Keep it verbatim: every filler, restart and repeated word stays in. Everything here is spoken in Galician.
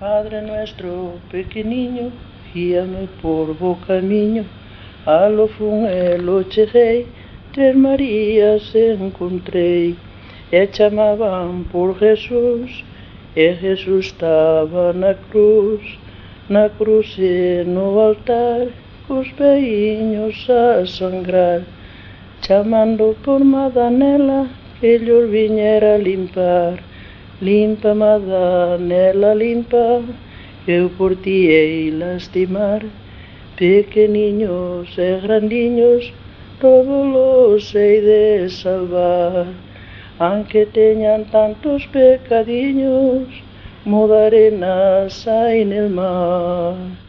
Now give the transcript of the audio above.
Padre nuestro pequeniño, guíame por bo camiño, a lo fun e lo cheguei, tres Marías encontrei, e chamaban por Jesús, e Jesús estaba na cruz, na cruz e no altar, cos veiños a sangrar, chamando por Madanela, que llos viñera limpar. Limpa, Madanela, limpa, eu por ti hei lastimar, pequeniños e grandiños, todos los hei de salvar, aunque teñan tantos pecadiños, como de arenas hai nel mar.